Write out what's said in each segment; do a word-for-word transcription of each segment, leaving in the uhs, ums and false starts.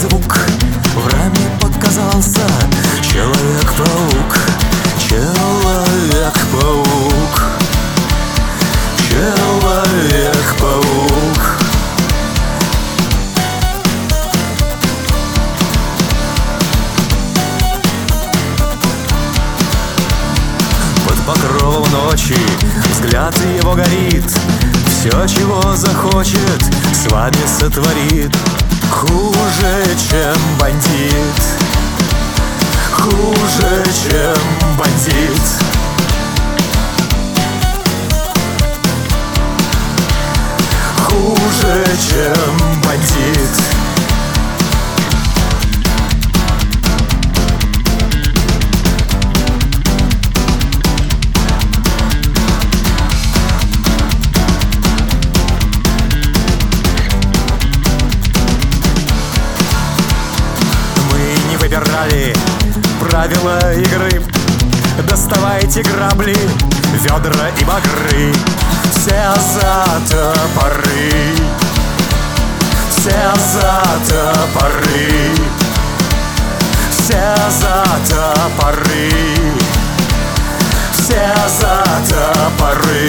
звук. В раме показался Человек-паук. Человек-паук. Человек-паук. Под покровом ночи взгляд его горит. Все, чего захочет, с вами сотворит. Хуже, чем бандит. Хуже, чем бандит. Хуже, чем бандит. Выбирали правила игры. Доставайте грабли, ведра и багры. Все за топоры. Все за топоры. Все за топоры. Все за топоры.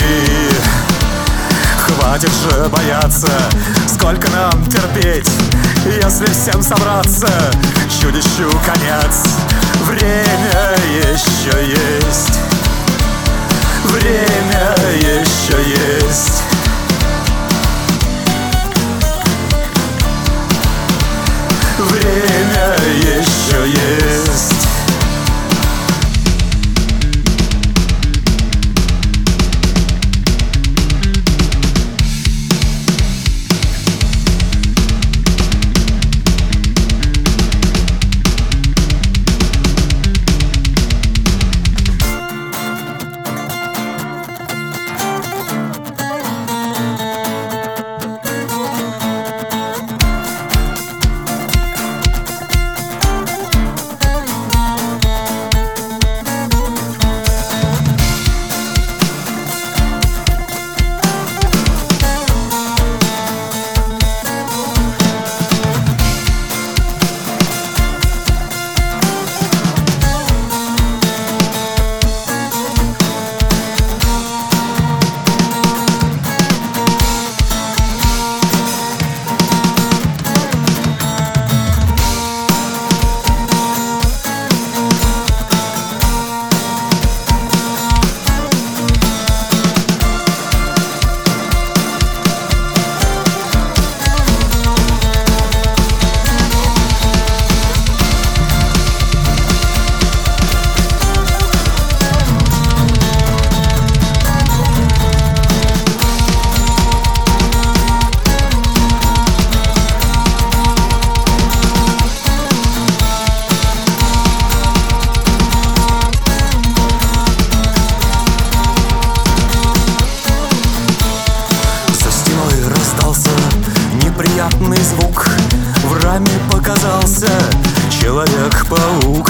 Хватит же бояться, сколько нам терпеть, если всем собраться, чудищу конец. Время еще есть. Время еще есть. Время еще есть. Неприятный звук. В раме показался Человек-паук.